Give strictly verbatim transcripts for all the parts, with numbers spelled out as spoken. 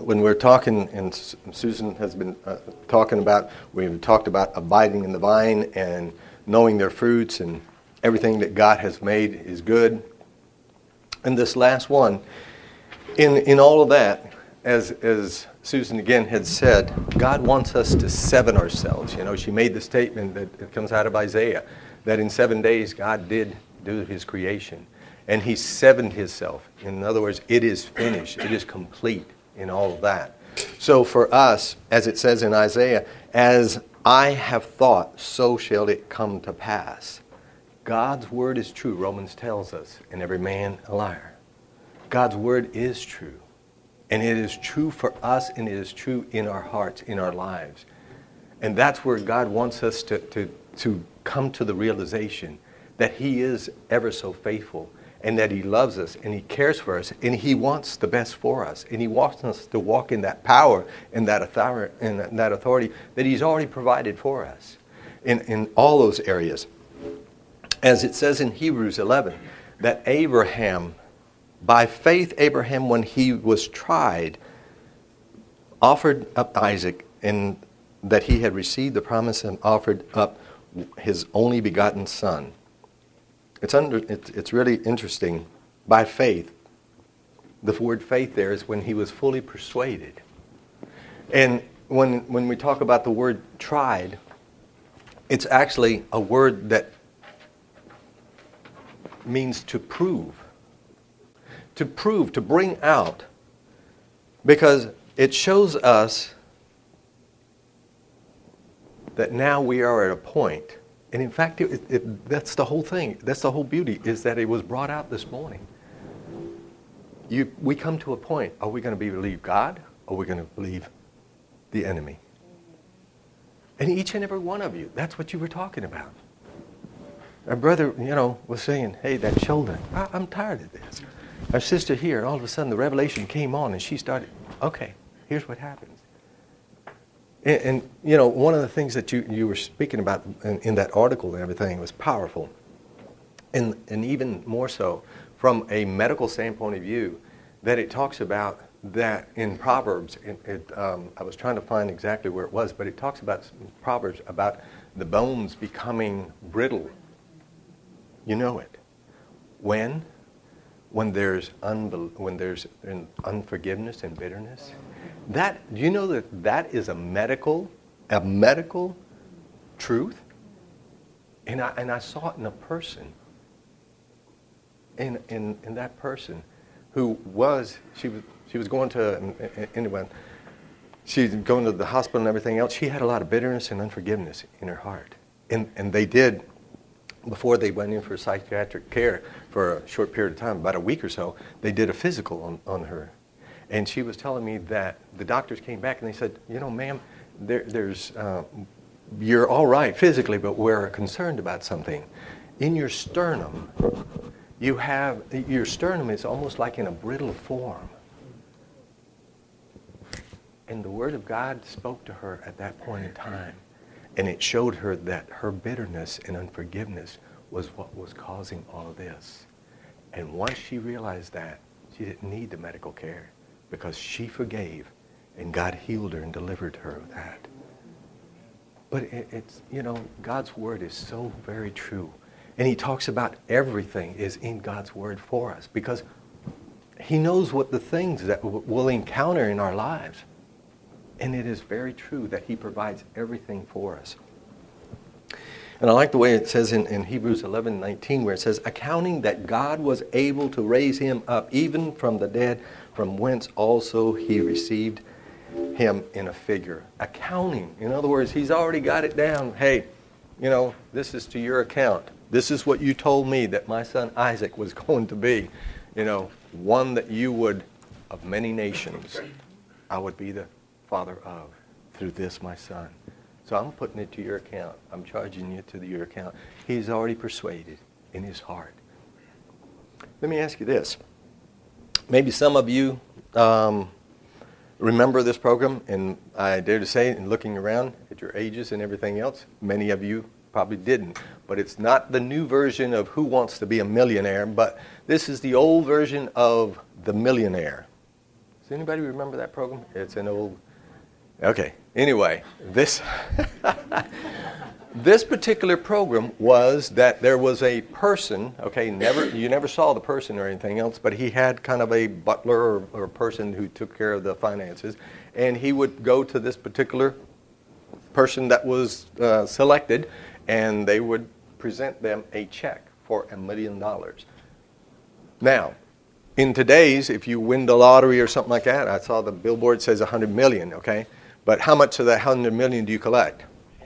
when we're talking, and Susan has been uh, talking about, we've talked about abiding in the vine and knowing their fruits, and everything that God has made is good. And this last one, in in all of that, as as Susan again had said, God wants us to seven ourselves. You know, she made the statement that it comes out of Isaiah, that in seven days God did do his creation. And he sevened himself. In other words, it is finished. It is complete in all of that. So for us, as it says in Isaiah, as I have thought, so shall it come to pass. God's word is true, Romans tells us, and every man a liar. God's word is true. And it is true for us, and it is true in our hearts, in our lives. And that's where God wants us to, to, to come to the realization that he is ever so faithful, and that he loves us, and he cares for us, and he wants the best for us. And he wants us to walk in that power and that authority, and that authority that he's already provided for us in, in all those areas. As it says in Hebrews eleven, that Abraham, by faith Abraham, when he was tried, offered up Isaac, and that he had received the promise and offered up his only begotten son. It's under. It's, it's really interesting. By faith, the word faith there is when he was fully persuaded. And when when we talk about the word tried, it's actually a word that means to prove. To prove, to bring out. Because it shows us that now we are at a point. And in fact, it, it, that's the whole thing. That's the whole beauty, is that it was brought out this morning. You, we come to a point. Are we going to believe God? Or are we going to believe the enemy? And each and every one of you, that's what you were talking about. Our brother, you know, was saying, hey, that shoulder, I, I'm tired of this. Our sister here, and all of a sudden the revelation came on, and she started, okay, here's what happens. And, and, you know, one of the things that you, you were speaking about in, in that article and everything was powerful. And, and even more so from a medical standpoint of view, that it talks about that in Proverbs, it, it, um, I was trying to find exactly where it was, but it talks about Proverbs about the bones becoming brittle. You know it. When? When there's, unbel- when there's unforgiveness and bitterness. That, do you know that that is a medical, a medical truth? And I and I saw it in a person. In in in that person, who was she was she was going to anyway. She was going to the hospital and everything else. She had a lot of bitterness and unforgiveness in her heart, and and they did. Before they went in for psychiatric care for a short period of time, about a week or so, they did a physical on, on her. And she was telling me that the doctors came back and they said, you know, ma'am, there, there's, uh, you're all right physically, but we're concerned about something. In your sternum, you have, your sternum is almost like in a brittle form. And the Word of God spoke to her at that point in time. And it showed her that her bitterness and unforgiveness was what was causing all of this. And once she realized that, she didn't need the medical care because she forgave and God healed her and delivered her of that. But it, it's, you know, God's Word is so very true. And he talks about everything is in God's Word for us because he knows what the things that we'll encounter in our lives. And it is very true that he provides everything for us. And I like the way it says in, in Hebrews eleven nineteen, where it says, accounting that God was able to raise him up even from the dead, from whence also he received him in a figure. Accounting. In other words, he's already got it down. Hey, you know, this is to your account. This is what you told me that my son Isaac was going to be. You know, one that you would, of many nations, I would be the father of, through this my son. So I'm putting it to your account. I'm charging you to the, your account. He's already persuaded in his heart. Let me ask you this. Maybe some of you um, remember this program, and I dare to say, in looking around at your ages and everything else, many of you probably didn't. But it's not the new version of Who Wants to Be a Millionaire, but this is the old version of The Millionaire. Does anybody remember that program? It's an old... Okay. Anyway, this... This particular program was that there was a person, okay, never you never saw the person or anything else, but he had kind of a butler or, or a person who took care of the finances, and he would go to this particular person that was uh, selected, and they would present them a check for a million dollars. Now, in today's, if you win the lottery or something like that, I saw the billboard says one hundred million, okay, but how much of that one hundred million do you collect?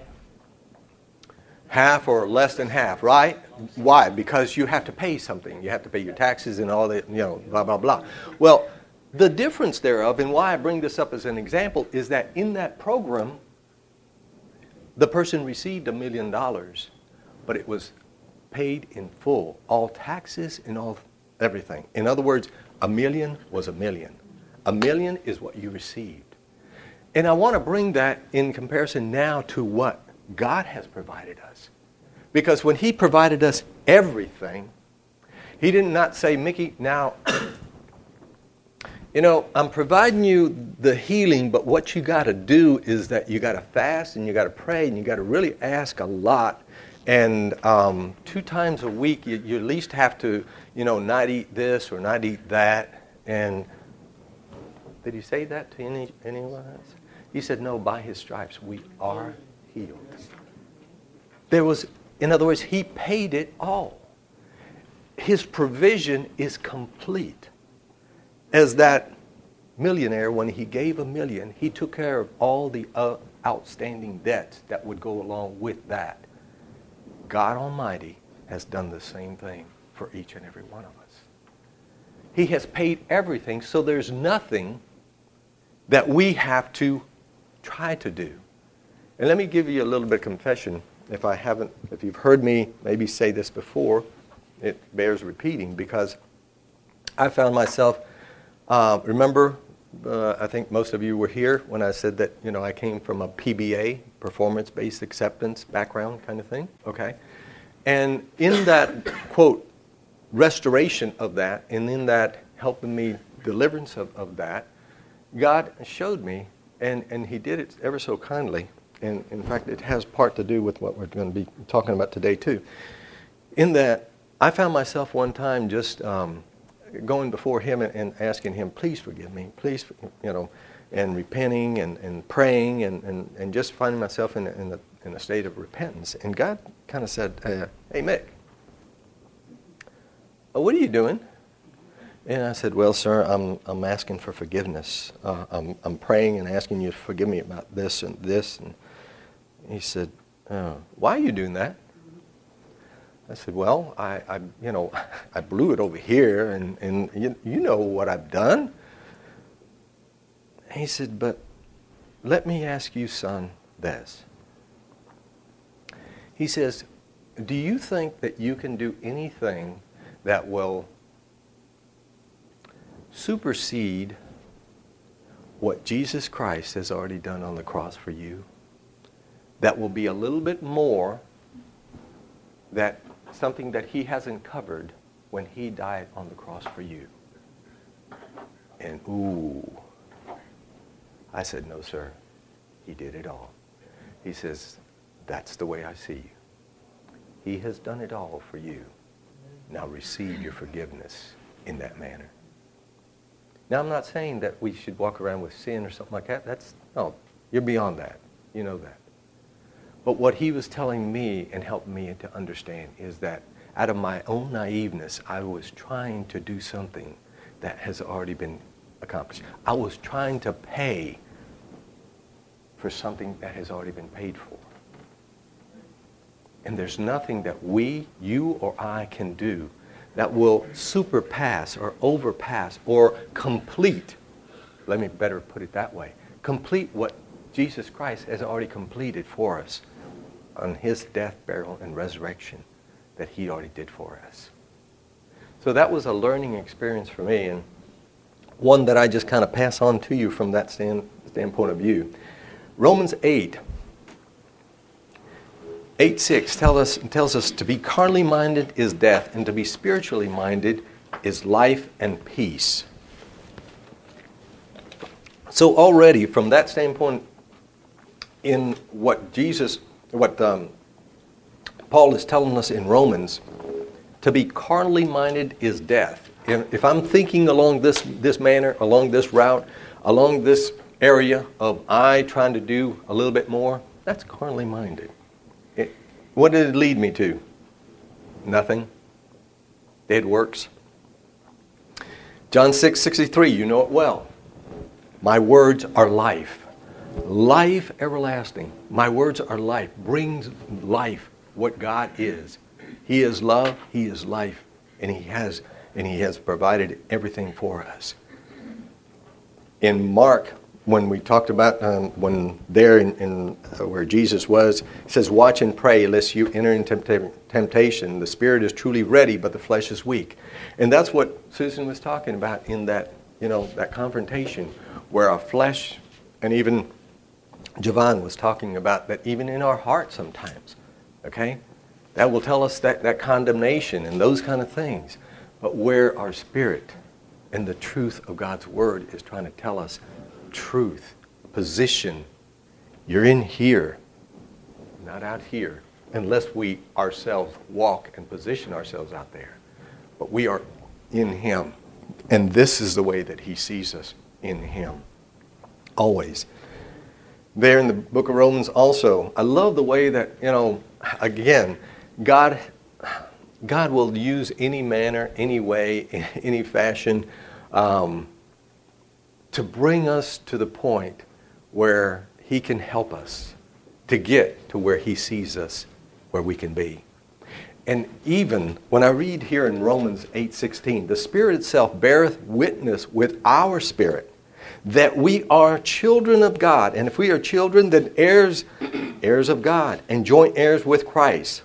Half or less than half, right? Why? Because you have to pay something. You have to pay your taxes and all that, you know, blah, blah, blah. Well, the difference thereof, and why I bring this up as an example, is that in that program, the person received a million dollars, but it was paid in full, all taxes and all everything. In other words, a million was a million. A million is what you received. And I want to bring that in comparison now to what God has provided us. Because when He provided us everything, He did not say, Mickey, now, you know, I'm providing you the healing, but what you got to do is that you got to fast and you got to pray and you got to really ask a lot. And um, two times a week, you, you at least have to, you know, not eat this or not eat that. And did He say that to any anyone else? He said, no, by His stripes we are healed. There was, in other words, He paid it all. His provision is complete. As that millionaire, when he gave a million, he took care of all the uh, outstanding debts that would go along with that. God Almighty has done the same thing for each and every one of us. He has paid everything, so there's nothing that we have to try to do. And let me give you a little bit of confession. If I haven't, if you've heard me maybe say this before, it bears repeating, because I found myself, uh, remember, uh, I think most of you were here when I said that, you know, I came from a P B A, performance-based acceptance background kind of thing, okay? And in that, quote, restoration of that, and in that helping me deliverance of, of that, God showed me, and, and He did it ever so kindly. And in fact, it has part to do with what we're going to be talking about today, too. In that, I found myself one time just um, going before Him and, and asking Him, please forgive me, please, you know, and repenting and, and praying and, and, and just finding myself in a, in, a, in a state of repentance. And God kind of said, uh, hey, Mick, what are you doing? And I said, well, sir, I'm I'm asking for forgiveness. Uh, I'm I'm praying and asking you to forgive me about this and this. And he said, oh, why are you doing that? I said, well, I, I you know, I blew it over here, and, and you, you know what I've done. And he said, but let me ask you, son, this. He says, do you think that you can do anything that will supersede what Jesus Christ has already done on the cross for you? That will be a little bit more, that something that He hasn't covered when He died on the cross for you. And ooh, I said, no, sir. He did it all. He says, that's the way I see you. He has done it all for you. Now receive your forgiveness in that manner. Now, I'm not saying that we should walk around with sin or something like that. That's, no, you're beyond that. You know that. But what He was telling me and helping me to understand is that out of my own naiveness, I was trying to do something that has already been accomplished. I was trying to pay for something that has already been paid for. And there's nothing that we, you or I, can do that will surpass or overpass or complete, let me better put it that way, complete what Jesus Christ has already completed for us on His death, burial, and resurrection that He already did for us. So that was a learning experience for me, and one that I just kind of pass on to you from that stand, standpoint of view. Romans eight, eight six tell us, tells us to be carnally minded is death, and to be spiritually minded is life and peace. So already from that standpoint, in what Jesus, what um, Paul is telling us in Romans, to be carnally minded is death. If, if I'm thinking along this, this manner, along this route, along this area of I trying to do a little bit more, that's carnally minded. It, what did it lead me to? Nothing. Dead works. John six sixty-three, you know it well. My words are life. Life everlasting. My words are life. Brings life, what God is. He is love, He is life, and He has and He has provided everything for us. In Mark, when we talked about um, when there in, in uh, where Jesus was, it says, "Watch and pray, lest you enter into tempta- temptation. The spirit is truly ready, but the flesh is weak." And that's what Susan was talking about in that, you know, that confrontation, where our flesh, and even Javon was talking about that, even in our heart sometimes, okay, that will tell us that that condemnation and those kind of things. But where our spirit and the truth of God's word is trying to tell us truth, position. You're in here, not out here, unless we ourselves walk and position ourselves out there. But we are in Him. And this is the way that He sees us, in Him. Always. There in the book of Romans also, I love the way that, you know, again, God, God will use any manner, any way, any fashion, um, to bring us to the point where He can help us to get to where He sees us, where we can be. And even when I read here in Romans eight sixteen, the Spirit itself beareth witness with our spirit that we are children of God. And if we are children, then heirs, heirs of God, and joint heirs with Christ.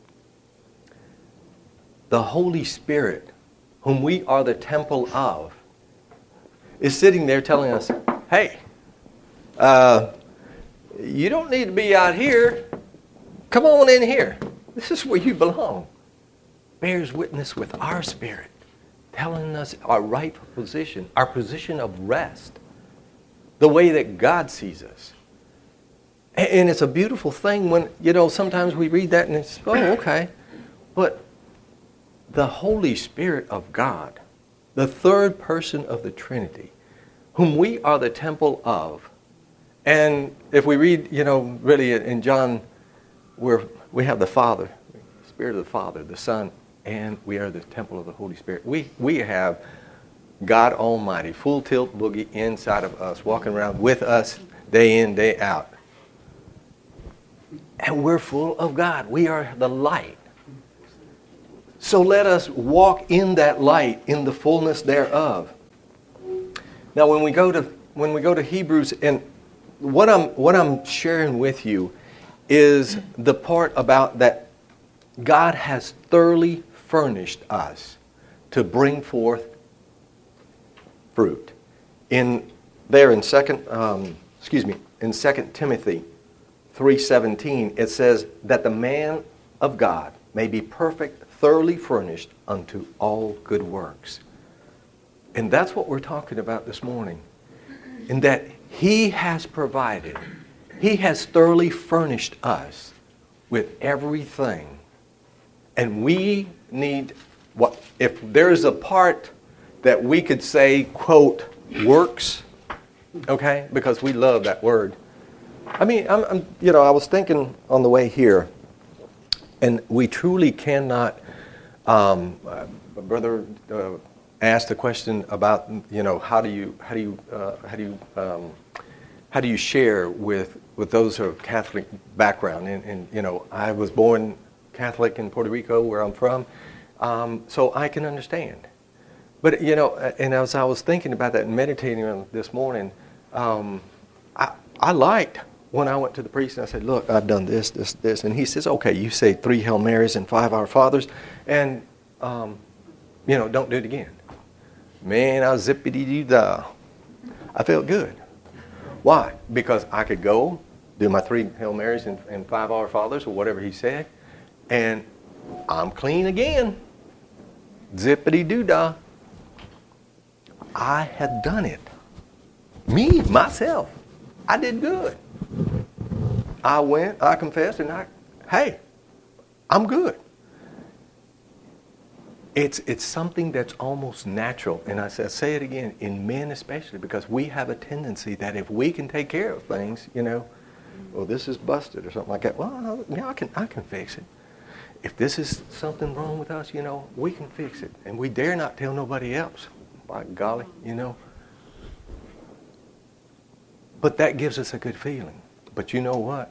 The Holy Spirit, whom we are the temple of, is sitting there telling us, hey, uh, you don't need to be out here. Come on in here. This is where you belong. Bears witness with our spirit, telling us our rightful position, our position of rest, the way that God sees us. And it's a beautiful thing when, you know, sometimes we read that and it's, oh, okay. But the Holy Spirit of God, the third person of the Trinity, whom we are the temple of. And if we read, you know, really in John, we're, we have the Father, the Spirit of the Father, the Son, and we are the temple of the Holy Spirit. We, we have God Almighty, full tilt boogie inside of us, walking around with us day in, day out. And we're full of God. We are the light. So let us walk in that light, in the fullness thereof. Now, when we go to when we go to Hebrews, and what I'm what I'm sharing with you is the part about that God has thoroughly furnished us to bring forth fruit. In there in second, um, excuse me, in Second Timothy three seventeen, it says that the man of God may be perfect, thoroughly furnished unto all good works. And that's what we're talking about this morning. In that He has provided, He has thoroughly furnished us with everything. And we need, what if there is a part that we could say, quote, works, okay? Because we love that word. I mean, I'm, I'm you know, I was thinking on the way here, and we truly cannot, um, uh, Brother uh, asked the question about, you know, how do you, how do you, uh, how do you, um, how do you share with, with those who have Catholic background? And, and, you know, I was born Catholic in Puerto Rico, where I'm from, um, so I can understand. But, you know, and as I was thinking about that and meditating on this morning, um, I, I liked when I went to the priest and I said, look, I've done this, this, this. And he says, okay, you say three Hail Marys and five Our Fathers, and, um, you know, don't do it again. Man, I was zippity-doo-dah. I felt good. Why? Because I could go do my three Hail Marys and, and five Our Fathers, or whatever he said, and I'm clean again. Zippity-doo-dah. I had done it. Me, myself, I did good. I went, I confessed, and I, hey, I'm good. It's it's something that's almost natural. And I say, I say it again, in men especially, because we have a tendency that if we can take care of things, you know, well, this is busted or something like that. Well, yeah, I can, I can fix it. If this is something wrong with us, you know, we can fix it. And we dare not tell nobody else. By golly, you know. But that gives us a good feeling. But you know what?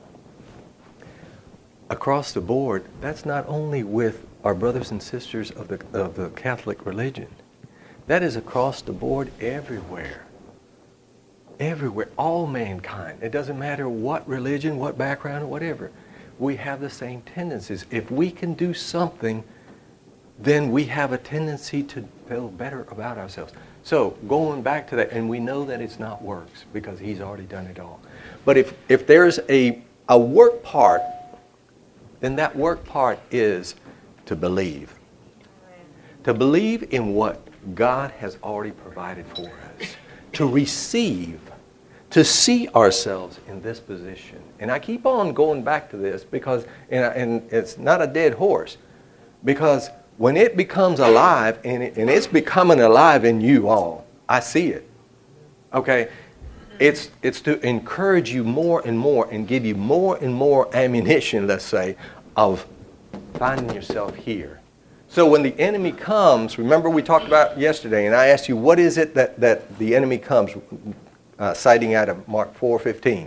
Across the board, that's not only with our brothers and sisters of the of the Catholic religion. That is across the board everywhere. Everywhere. All mankind. It doesn't matter what religion, what background, or whatever. We have the same tendencies. If we can do something, then we have a tendency to feel better about ourselves. So going back to that, and we know that it's not works because he's already done it all. But if, if there's a, a work part, then that work part is to believe. To believe in what God has already provided for us. To receive. To see ourselves in this position. And I keep on going back to this because, and, and it's not a dead horse, because when it becomes alive, and, it, and it's becoming alive in you all, I see it. Okay? It's, it's to encourage you more and more and give you more and more ammunition, let's say, of finding yourself here. So when the enemy comes, remember we talked about yesterday, and I asked you, what is it that, that the enemy comes, uh, citing out of Mark four fifteen?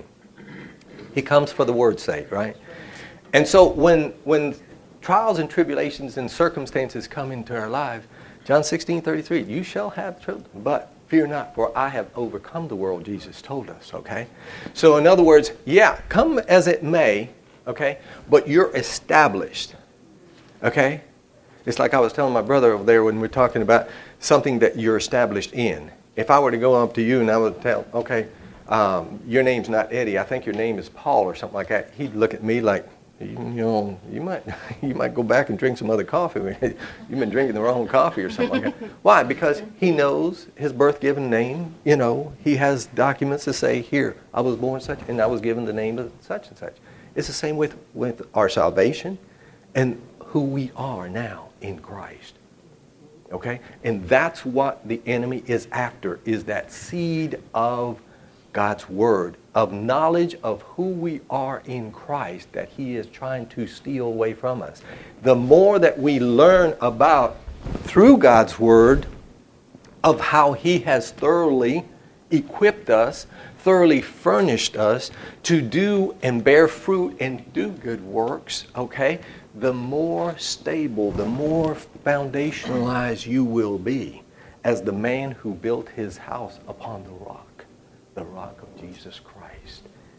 He comes for the word's sake, right? And so when when trials and tribulations and circumstances come into our lives, John sixteen thirty-three, you shall have trouble, but fear not, for I have overcome the world, Jesus told us, okay? So in other words, yeah, come as it may, okay, but you're established, okay? It's like I was telling my brother over there when we we're talking about something that you're established in. If I were to go up to you and I would tell, okay, um, your name's not Eddie, I think your name is Paul or something like that, he'd look at me like, you know, you might you might go back and drink some other coffee. You've been drinking the wrong coffee or something like that. Why? Because he knows his birth-given name. You know, he has documents to say, here, I was born such, and I was given the name of such and such. It's the same with, with our salvation and who we are now in Christ. Okay? And that's what the enemy is after, is that seed of God's Word, of knowledge of who we are in Christ that he is trying to steal away from us. The more that we learn about, through God's Word, of how he has thoroughly equipped us, thoroughly furnished us to do and bear fruit and do good works, okay, the more stable, the more foundationalized you will be as the man who built his house upon the rock, the rock of Jesus Christ.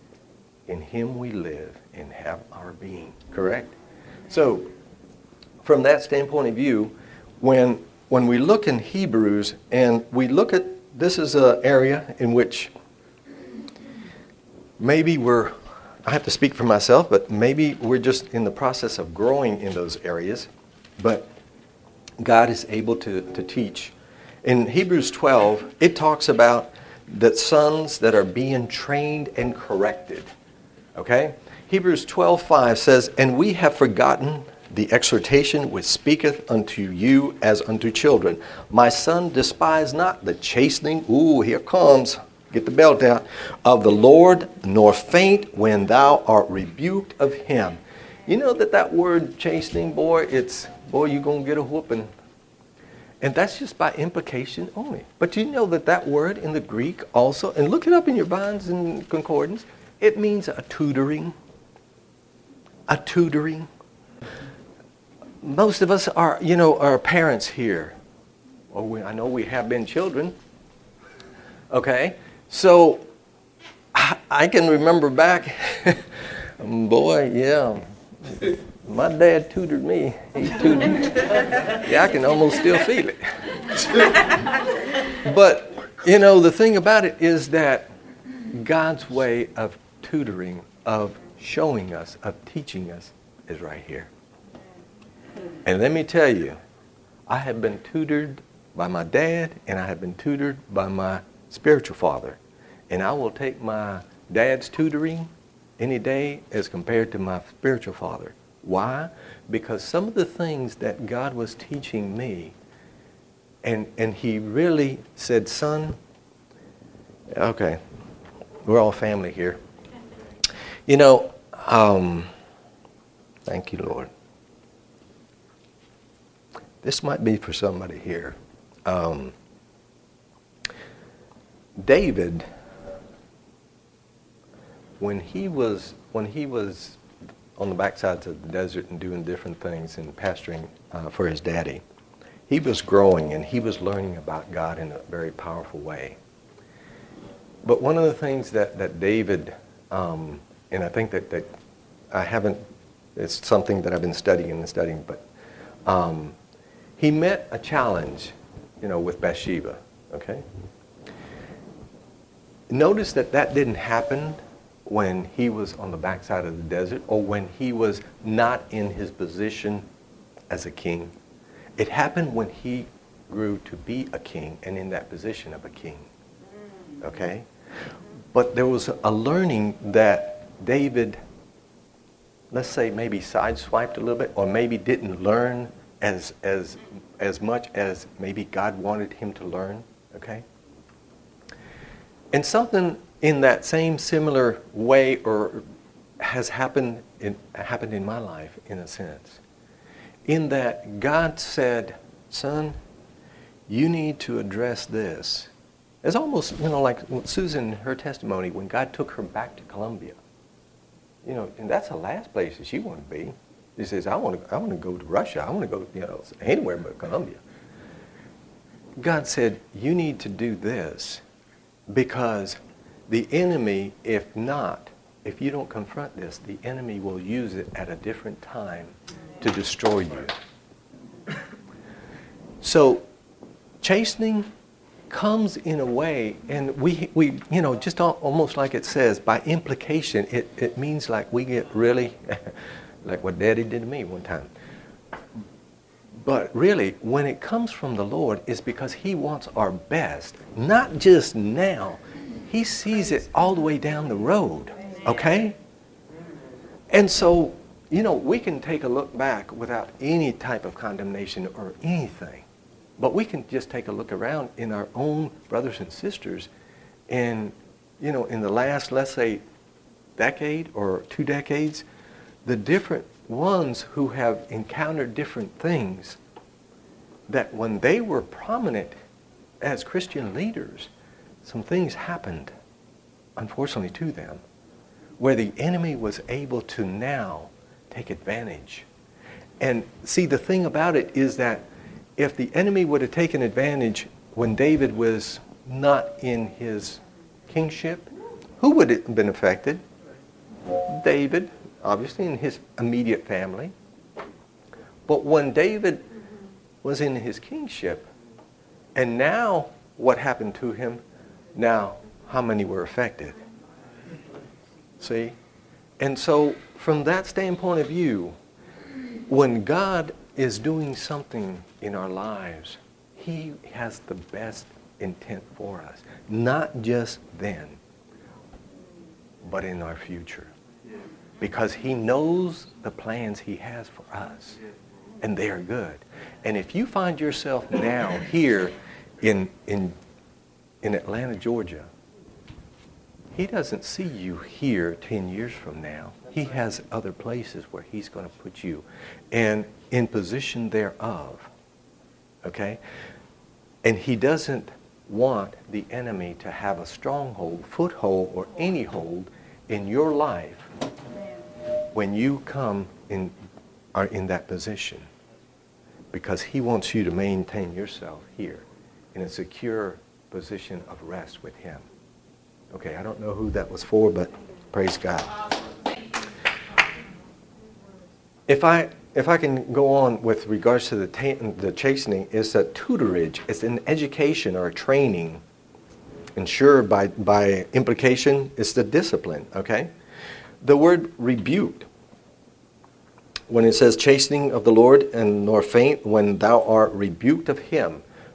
In him we live and have our being. Correct? So, from that standpoint of view, when when we look in Hebrews and we look at, this is an area in which maybe we're, I have to speak for myself, but maybe we're just in the process of growing in those areas. But God is able to, to teach. In Hebrews twelve, it talks about the sons that are being trained and corrected. Okay? Hebrews twelve five says, and we have forgotten the exhortation which speaketh unto you as unto children. My son, despise not the chastening, ooh, here comes, get the belt out, of the Lord, nor faint when thou art rebuked of him. You know that that word chastening, boy, it's, boy, you're going to get a whooping. And that's just by implication only. But you know that that word in the Greek also, and look it up in your Bonds and Concordance, it means a tutoring. A tutoring. Most of us are, you know, are parents here. Well, we, I know we have been children. Okay? So, I, I can remember back, boy, yeah, my dad tutored me. He tutored me. Yeah, I can almost still feel it. But, you know, the thing about it is that God's way of tutoring, of showing us, of teaching us, is right here. And let me tell you, I have been tutored by my dad, and I have been tutored by my spiritual father. And I will take my dad's tutoring any day as compared to my spiritual father. Why? Because some of the things that God was teaching me, and, and he really said, son, okay, we're all family here. You know, um, thank you, Lord. This might be for somebody here. Um, David, when he was when he was on the backsides of the desert and doing different things and pastoring uh, for his daddy, he was growing and he was learning about God in a very powerful way. But one of the things that, that David, um, and I think that, that I haven't, it's something that I've been studying and studying, but um, he met a challenge, you know, with Bathsheba, okay? Notice that that didn't happen when he was on the backside of the desert or when he was not in his position as a king. It happened when he grew to be a king and in that position of a king, okay? But there was a learning that David, let's say maybe sideswiped a little bit or maybe didn't learn as as as much as maybe God wanted him to learn, okay? And something in that same similar way or has happened in happened in my life in a sense. In that God said, son, you need to address this. It's almost, you know, like Susan, her testimony, when God took her back to Colombia. You know, and that's the last place that she wanted to be. She says, I want to I want to go to Russia. I want to go, you know, anywhere but Colombia. God said, you need to do this because the enemy, if not, if you don't confront this, the enemy will use it at a different time to destroy you. So, chastening comes in a way, and we, we you know, just al- almost like it says, by implication, it, it means like we get really, like what Daddy did to me one time. But really, when it comes from the Lord, it's because He wants our best, not just now. He sees it all the way down the road, okay? And so, you know, we can take a look back without any type of condemnation or anything. But we can just take a look around in our own brothers and sisters and, you know, in the last, let's say, decade or two decades, the different ones who have encountered different things that when they were prominent as Christian leaders, some things happened, unfortunately, to them, where the enemy was able to now take advantage. And see, the thing about it is that if the enemy would have taken advantage when David was not in his kingship, who would have been affected? David, obviously, in his immediate family. But when David was in his kingship, and now what happened to him? Now, how many were affected? See? And so, from that standpoint of view, when God is doing something in our lives, He has the best intent for us. Not just then, but in our future. Because He knows the plans He has for us. And they are good. And if you find yourself now here in, in, in Atlanta, Georgia, He doesn't see you here ten years from now. He has other places where He's going to put you. And in position thereof. Okay? And He doesn't want the enemy to have a stronghold, foothold, or any hold in your life when you come in, are in that position. Because He wants you to maintain yourself here in a secure position of rest with Him. Okay, I don't know who that was for, but praise God. If I if I can go on with regards to the ta- the chastening, it's a tutorage. It's an education or a training. And sure, by, by implication, it's the discipline, okay? The word rebuked, when it says chastening of the Lord, and nor faint when thou art rebuked of Him.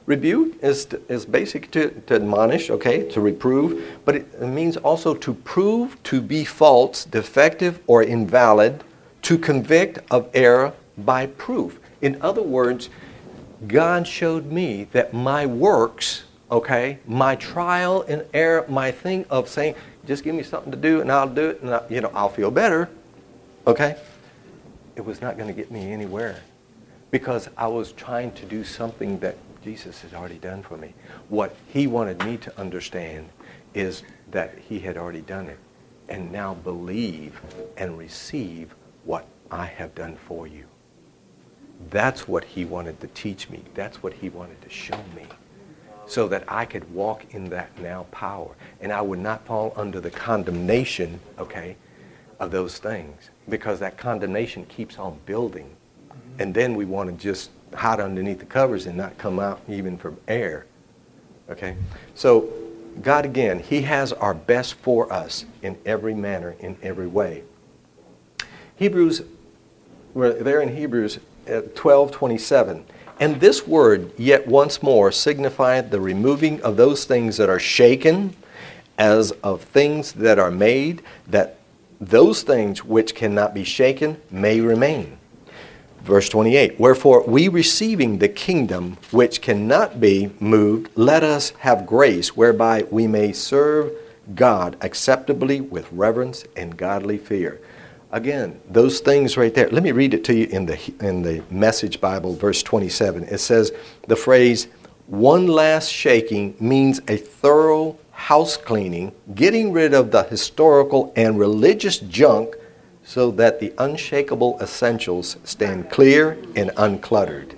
Rebuke is, is basic to, to admonish, okay, to reprove, but it means also to prove to be false, defective, or invalid, to convict of error by proof. In other words, God showed me that my works, okay, my trial and error, my thing of saying, just give me something to do and I'll do it and I, you know, I'll feel better, okay, it was not going to get me anywhere because I was trying to do something that Jesus has already done for me. What he wanted me to understand is that he had already done it, and now believe and receive what I have done for you. That's what he wanted to teach me. That's what he wanted to show me, so that I could walk in that now power, and I would not fall under the condemnation, okay, of those things, because that condemnation keeps on building, and then we want to just hide underneath the covers and not come out even for air. Okay? So God, again, he has our best for us in every manner, in every way. Hebrews, we're there in Hebrews twelve twenty-seven. And this word, yet once more, signifieth the removing of those things that are shaken, as of things that are made, that those things which cannot be shaken may remain. Verse twenty-eight, wherefore we receiving the kingdom which cannot be moved, let us have grace whereby we may serve God acceptably with reverence and godly fear. Again, those things right there. Let me read it to you in the in the Message Bible, verse twenty-seven. It says the phrase, one last shaking means a thorough house cleaning, getting rid of the historical and religious junk so that the unshakable essentials stand clear and uncluttered.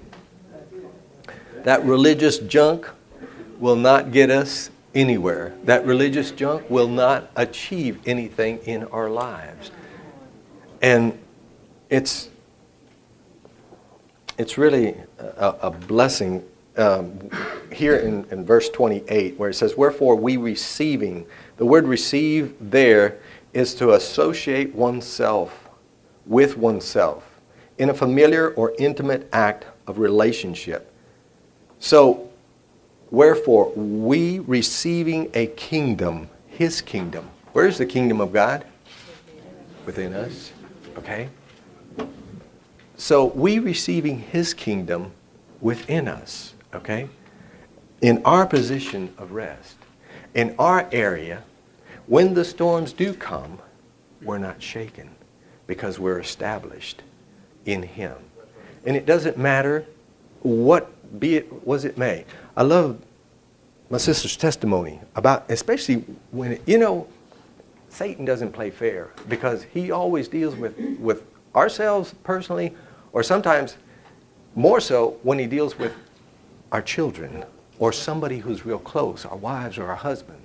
That religious junk will not get us anywhere. That religious junk will not achieve anything in our lives. And it's it's really a, a blessing um, here in, in verse twenty-eight, where it says, wherefore we receiving. The word receive there is to associate oneself with oneself in a familiar or intimate act of relationship. So, wherefore, we receiving a kingdom, his kingdom. Where's the kingdom of God? Within us. Okay? So, we receiving his kingdom within us. Okay? In our position of rest. In our area, when the storms do come, we're not shaken because we're established in him. And it doesn't matter what be it was it may. I love my sister's testimony about, especially when, it, you know, Satan doesn't play fair because he always deals with, with ourselves personally, or sometimes more so when he deals with our children or somebody who's real close, our wives or our husbands.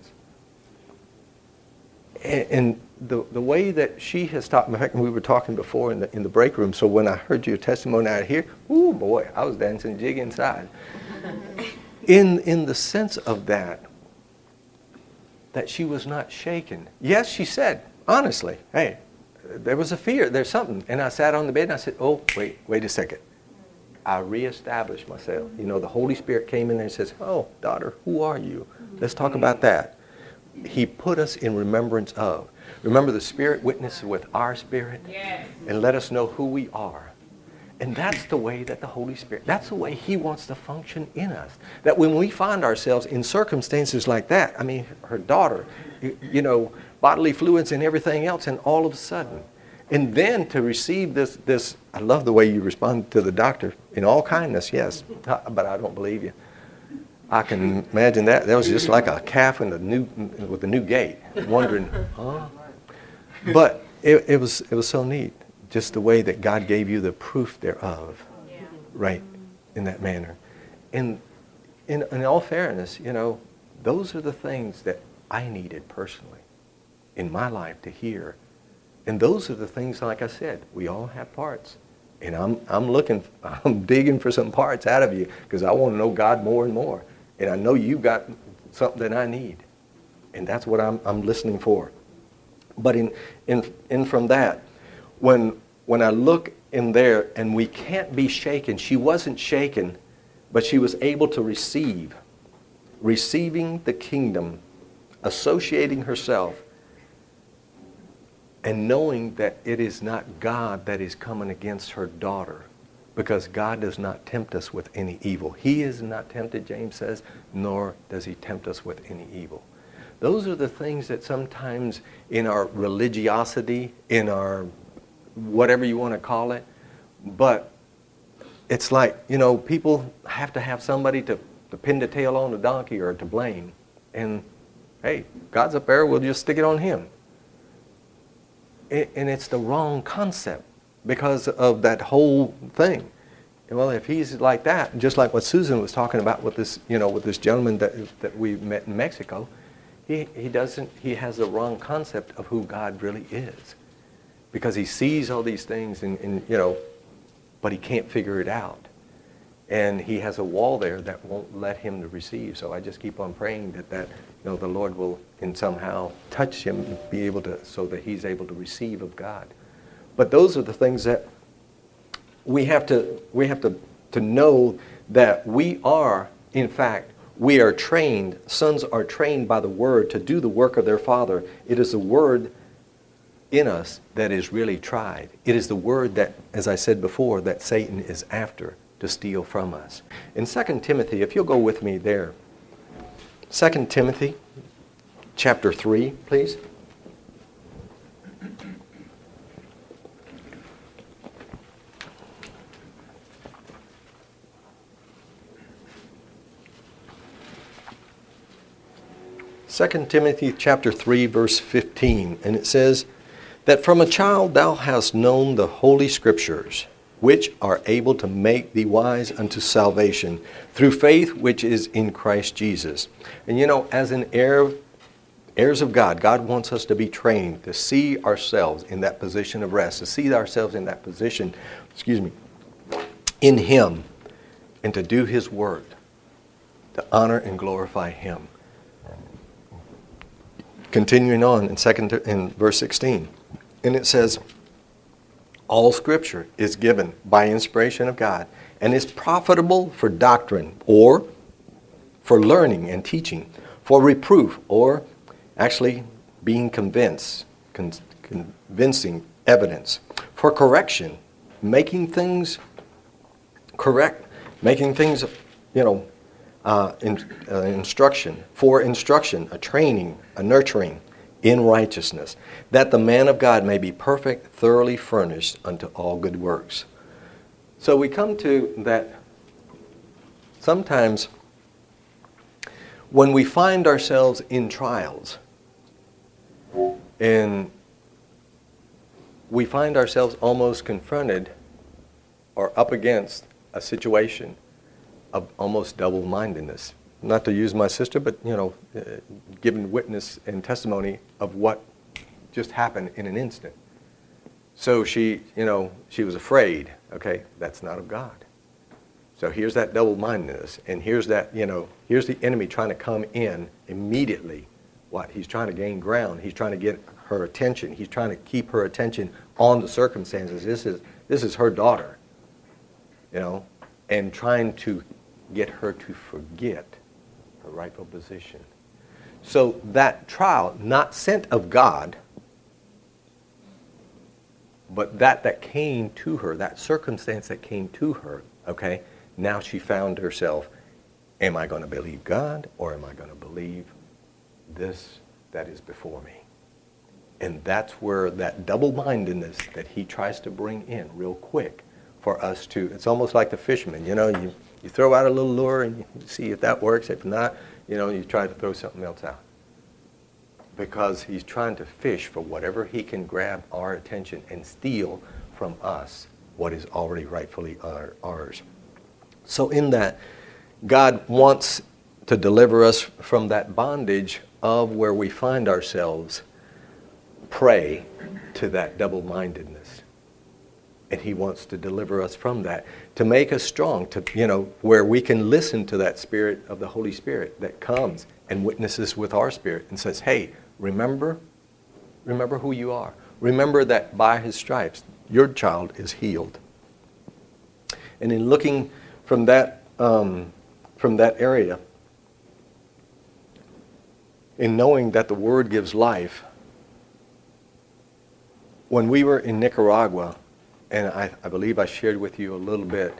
And the the way that she has taught, in fact, we were talking before in the in the break room, so when I heard your testimony out here, ooh boy, I was dancing jig inside. In in the sense of that, that she was not shaken. Yes, she said, honestly, hey, there was a fear, there's something. And I sat on the bed and I said, oh, wait, wait a second. I reestablished myself. You know, the Holy Spirit came in there and says, oh, daughter, who are you? Let's talk about that. He put us in remembrance of. Remember, the Spirit witnesses with our spirit, yes, and let us know who we are. And that's the way that the Holy Spirit, that's the way he wants to function in us. That when we find ourselves in circumstances like that, I mean, her daughter, you, you know, bodily fluids and everything else, and all of a sudden, and then to receive this, this, I love the way you responded to the doctor, in all kindness, yes, but I don't believe you. I can imagine that. That was just like a calf in the new, with a new gate, wondering, huh? But it, it was it was so neat, just the way that God gave you the proof thereof, yeah, right, in that manner. And in, in all fairness, you know, those are the things that I needed personally in my life to hear. And those are the things, like I said, we all have parts. And I'm I'm looking, I'm digging for some parts out of you because I want to know God more and more. And I know you've got something that I need. And that's what I'm I'm listening for. But in in in from that, when when I look in there and we can't be shaken, she wasn't shaken but she was able to receive, receiving the kingdom, associating herself, and knowing that it is not God that is coming against her daughter, because God does not tempt us with any evil. He is not tempted, James says, nor does he tempt us with any evil. Those are the things that sometimes in our religiosity, in our whatever you want to call it, but it's like, you know, people have to have somebody to, to pin the tail on the donkey or to blame. And, hey, God's up there, we'll just stick it on him. It, and it's the wrong concept because of that whole thing. And well, if he's like that, just like what Susan was talking about with this, you know, with this gentleman that that we met in Mexico, he, he doesn't, he has the wrong concept of who God really is. Because he sees all these things and, and you know, but he can't figure it out. And he has a wall there that won't let him to receive. So I just keep on praying that, that you know, the Lord will in somehow touch him and be able to, so that he's able to receive of God. But those are the things that we have to, we have to, to know that we are, in fact, we are trained, sons are trained by the Word to do the work of their Father. It is the Word in us that is really tried. It is the Word that, as I said before, that Satan is after to steal from us. In Second Timothy, if you'll go with me there. Second Timothy, chapter three, please. Second Timothy chapter three, verse fifteen, and it says, that from a child thou hast known the holy scriptures, which are able to make thee wise unto salvation, through faith which is in Christ Jesus. And you know, as an heir, heirs of God, God wants us to be trained to see ourselves in that position of rest, to see ourselves in that position, excuse me, in Him, and to do His work, to honor and glorify Him. Continuing on in second in verse sixteen, and it says, all Scripture is given by inspiration of God and is profitable for doctrine, or for learning and teaching, for reproof, or actually being convinced, con- convincing evidence, for correction, making things correct, making things, you know, uh, in, uh, instruction, for instruction, a training, a nurturing in righteousness, that the man of God may be perfect, thoroughly furnished unto all good works. So we come to that sometimes when we find ourselves in trials and we find ourselves almost confronted or up against a situation of almost double-mindedness. Not to use my sister, but, you know, uh, giving witness and testimony of what just happened in an instant. So she, you know, she was afraid. Okay, that's not of God. So here's that double-mindedness, and here's that, you know, here's the enemy trying to come in immediately. What? He's trying to gain ground. He's trying to get her attention. He's trying to keep her attention on the circumstances. This is this is her daughter, you know, and trying to get her to forget her rightful position. So that trial, not sent of God, but that that came to her, that circumstance that came to her, okay, now she found herself, am I going to believe God or am I going to believe this that is before me? And that's where that double-mindedness that he tries to bring in real quick for us to, it's almost like the fisherman, you know, you, you throw out a little lure and you see if that works. If not, you know, you try to throw something else out. Because he's trying to fish for whatever he can grab our attention and steal from us what is already rightfully our, ours. So in that, God wants to deliver us from that bondage of where we find ourselves prey to that double-mindedness. And he wants to deliver us from that, to make us strong, to, you know, where we can listen to that Spirit of the Holy Spirit that comes and witnesses with our spirit and says, hey, remember, remember who you are. Remember that by his stripes, your child is healed. And in looking from that um, from that area, in knowing that the Word gives life, when we were in Nicaragua, and I, I believe I shared with you a little bit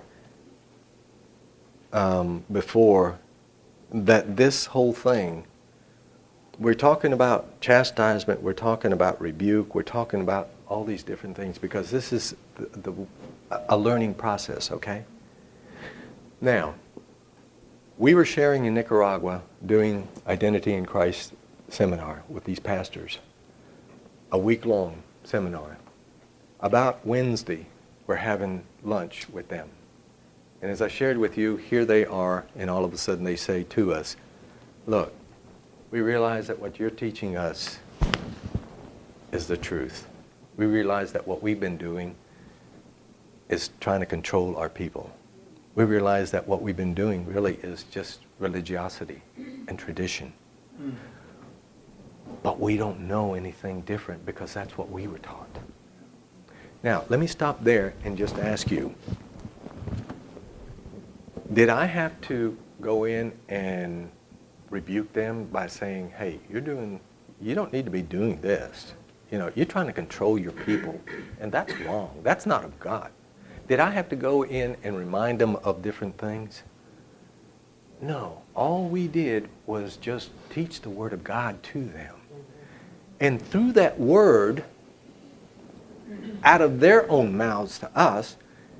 um, before, that this whole thing, we're talking about chastisement, we're talking about rebuke, we're talking about all these different things, because this is the, the, a learning process, okay? Now, we were sharing in Nicaragua doing Identity in Christ seminar with these pastors, a week-long seminar. About Wednesday, we're having lunch with them. And as I shared with you, here they are, and all of a sudden they say to us, look, we realize that what you're teaching us is the truth. We realize that what we've been doing is trying to control our people. We realize that what we've been doing really is just religiosity and tradition. Mm. But we don't know anything different because that's what we were taught. Now, let me stop there and just ask you, did I have to go in and rebuke them by saying, hey, you're doing, you don't need to be doing this. You know, you're trying to control your people, and that's wrong. That's not of God. Did I have to go in and remind them of different things? No. All we did was just teach the Word of God to them. And through that Word, out of their own mouths to us,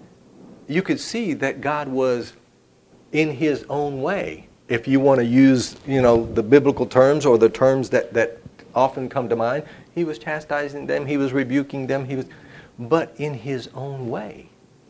you could see that God was in His own way. If you want to use, you know, the biblical terms or the terms that, that often come to mind, He was chastising them, He was rebuking them, He was, but in His own way.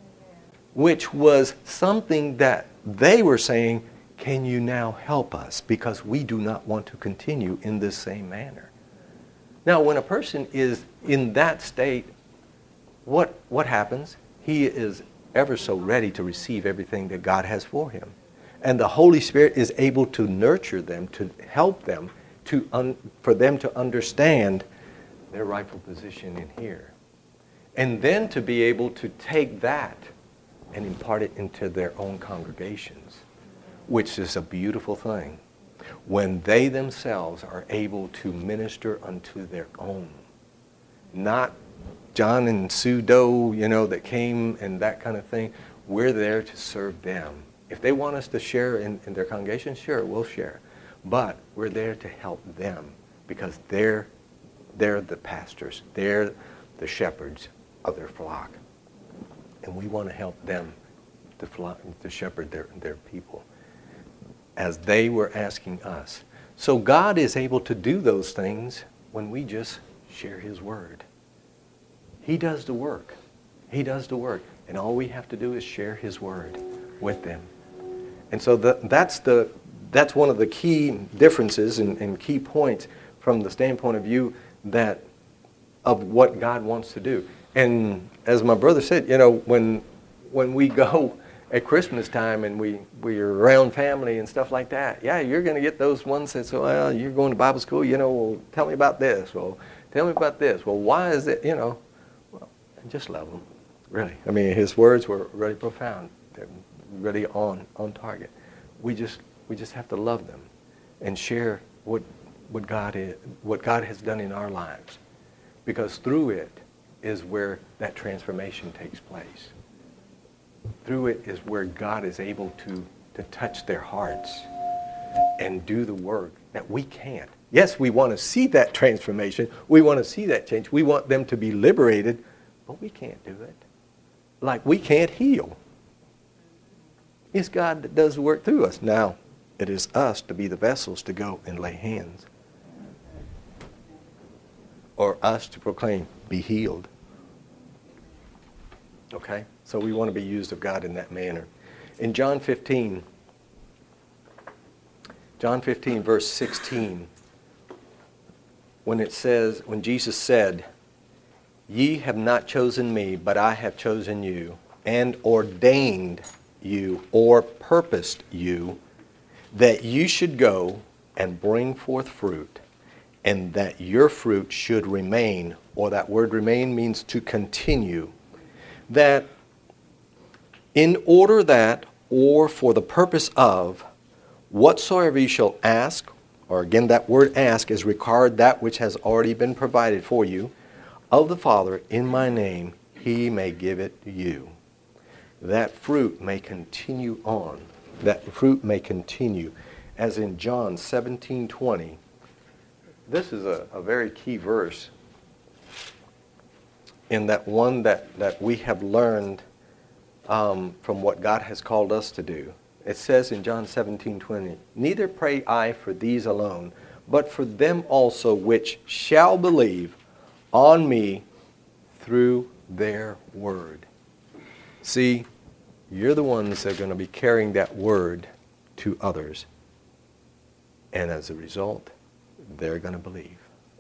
Which was something that they were saying, can you now help us? Because we do not want to continue in this same manner. Now, when a person is in that state, what, what happens? He is ever so ready to receive everything that God has for him. And the Holy Spirit is able to nurture them, to help them, to un, for them to understand their rightful position in here. And then to be able to take that and impart it into their own congregations, which is a beautiful thing, when they themselves are able to minister unto their own. Not John and Sue Doe, you know, that came and that kind of thing. We're there to serve them. If they want us to share in, in their congregation, sure, we'll share. But we're there to help them because they're, they're the pastors. They're the shepherds of their flock. And we want to help them to, flock, to shepherd their, their people as they were asking us. So God is able to do those things when we just share His Word. He does the work. He does the work. And all we have to do is share His Word with them. And so the, that's the that's one of the key differences and, and key points from the standpoint of view that of what God wants to do. And as my brother said, you know, when when we go at Christmas time and we, we're around family and stuff like that, yeah, you're going to get those ones that say, well, you're going to Bible school, you know, well, tell me about this. Well, tell me about this. Well, why is it, you know, well, just love them, really. I mean, his words were really profound. They're really on, on target. We just we just have to love them and share what what God is, what God has done in our lives. Because through it is where that transformation takes place. Through it is where God is able to, to touch their hearts and do the work that we can't. Yes, we want to see that transformation. We want to see that change. We want them to be liberated, but we can't do it. Like we can't heal. It's God that does the work through us. Now, it is us to be the vessels to go and lay hands. Or us to proclaim, be healed. Okay? So we want to be used of God in that manner. In John fifteen, John fifteen, verse sixteen, when it says, when Jesus said, ye have not chosen me, but I have chosen you, and ordained you, or purposed you, that you should go and bring forth fruit, and that your fruit should remain, or that word remain means to continue, that in order that or for the purpose of whatsoever you shall ask, or again that word ask is required that which has already been provided for you, of the Father in my name, he may give it to you. That fruit may continue on. That fruit may continue. As in John seventeen twenty, this is a, a very key verse in that one that, that we have learned um, from what God has called us to do. It says in John seventeen twenty, neither pray I for these alone, but for them also which shall believe on me through their word. See, you're the ones that are going to be carrying that word to others. And as a result, they're going to believe.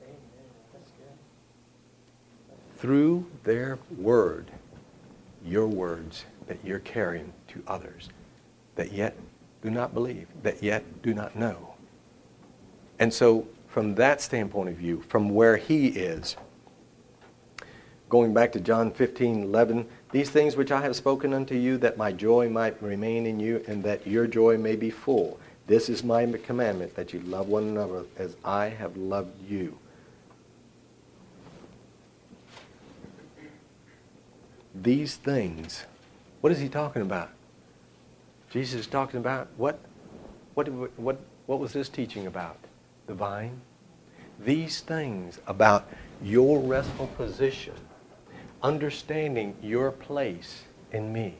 Through their word, your words that you're carrying to others, that yet do not believe, that yet do not know. And so, from that standpoint of view, from where he is, going back to John fifteen eleven, these things which I have spoken unto you, that my joy might remain in you, and that your joy may be full. This is my commandment, that you love one another as I have loved you. These things, what is he talking about? Jesus is talking about what? What, what, what was this teaching about? The vine? These things about your restful position, understanding your place in me.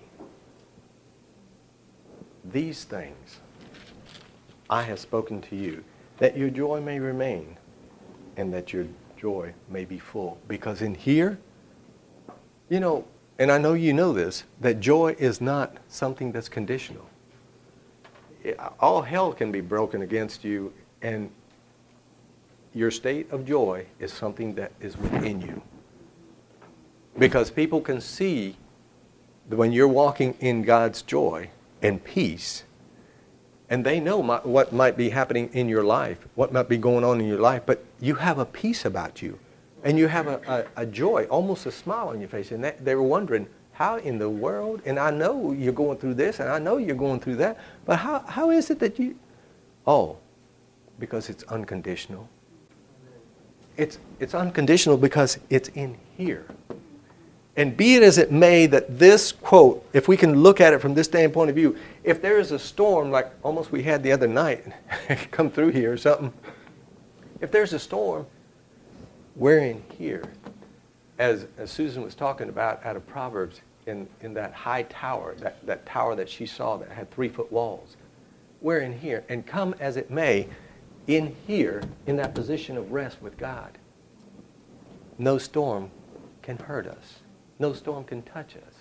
These things I have spoken to you, that your joy may remain, and that your joy may be full. Because in here, you know, and I know you know this, that joy is not something that's conditional. All hell can be broken against you, and your state of joy is something that is within you. Because people can see that when you're walking in God's joy and peace, and they know my, what might be happening in your life, what might be going on in your life, but you have a peace about you. And you have a, a, a joy, almost a smile on your face. And that, they were wondering, how in the world, and I know you're going through this, and I know you're going through that, but how, how is it that you... Oh, because it's unconditional. It's, it's unconditional because it's in here. And be it as it may that this quote, if we can look at it from this standpoint of view, if there is a storm like almost we had the other night, come through here or something, if there's a storm, we're in here. As, as Susan was talking about out of Proverbs, in, in that high tower, that, that tower that she saw that had three-foot walls, we're in here. And come as it may, in here, in that position of rest with God, no storm can hurt us. No storm can touch us.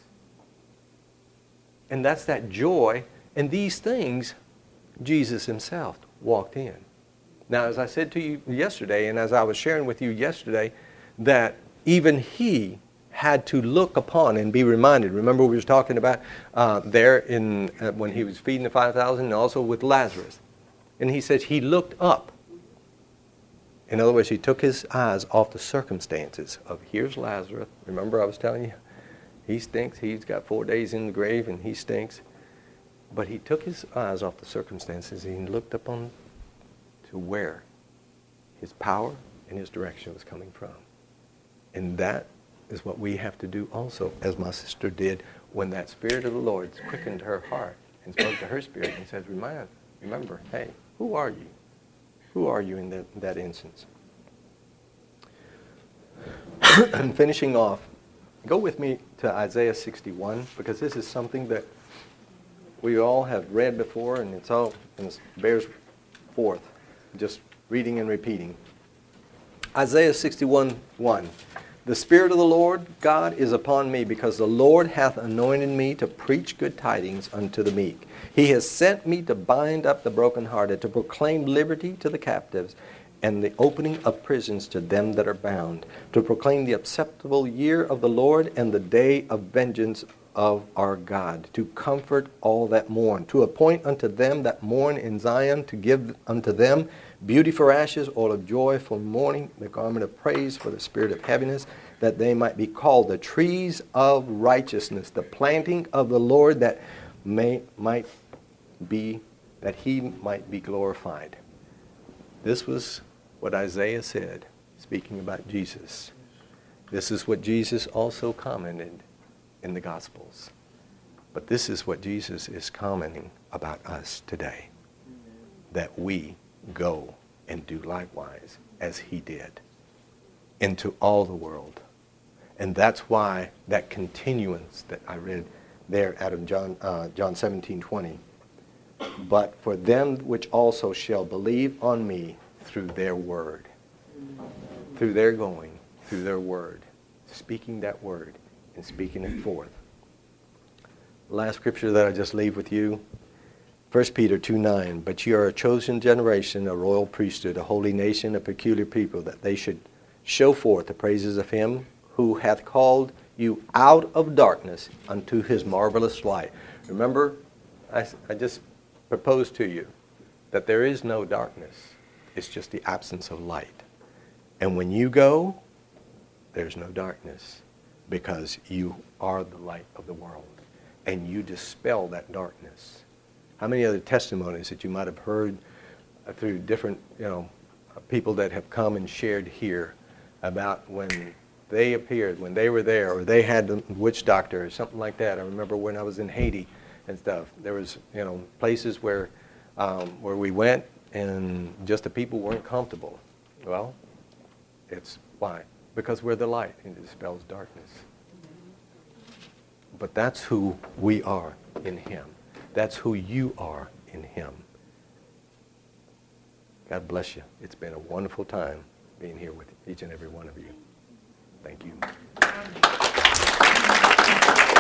And that's that joy. And these things, Jesus himself walked in. Now, as I said to you yesterday, and as I was sharing with you yesterday, that even he had to look upon and be reminded. Remember we were talking about uh, there in uh, when he was feeding the five thousand, and also with Lazarus. And he says he looked up. In other words, he took his eyes off the circumstances of, here's Lazarus. Remember I was telling you, he stinks. He's got four days in the grave and he stinks. But he took his eyes off the circumstances and he looked upon to where his power and his direction was coming from. And that is what we have to do also, as my sister did when that Spirit of the Lord quickened her heart and spoke to her spirit and said, Remind, remember, hey, who are you? Who are you in that, that instance? And finishing off, go with me to Isaiah sixty-one, because this is something that we all have read before, and it's all and it bears forth, just reading and repeating. Isaiah sixty-one one. The Spirit of the Lord God is upon me, because the Lord hath anointed me to preach good tidings unto the meek. He has sent me to bind up the brokenhearted, to proclaim liberty to the captives, and the opening of prisons to them that are bound, to proclaim the acceptable year of the Lord and the day of vengeance of our God, to comfort all that mourn, to appoint unto them that mourn in Zion, to give unto them beauty for ashes, oil of joy for mourning, the garment of praise for the spirit of heaviness, that they might be called the trees of righteousness, the planting of the Lord, that may might be that he might be glorified. This was what Isaiah said, speaking about Jesus. This is what Jesus also commented in the Gospels. But this is what Jesus is commenting about us today. That we go and do likewise as he did into all the world. And that's why that continuance that I read there out of John, uh, John seventeen twenty. But for them which also shall believe on me through their word, through their going, through their word, speaking that word and speaking it forth. Last scripture that I just leave with you, First Peter two nine. But you are a chosen generation, a royal priesthood, a holy nation, a peculiar people, that they should show forth the praises of him who hath called you out of darkness unto his marvelous light. Remember, I, I just proposed to you that there is no darkness. It's just the absence of light. And when you go, there's no darkness, because you are the light of the world. And you dispel that darkness. How many other testimonies that you might have heard through different, you know, people that have come and shared here about when they appeared, when they were there, or they had the witch doctor or something like that. I remember when I was in Haiti and stuff, there was, you know, places where um, where we went and just the people weren't comfortable. Well, it's why? Because we're the light and it dispels darkness. But that's who we are in him. That's who you are in him. God bless you. It's been a wonderful time being here with each and every one of you. Thank you.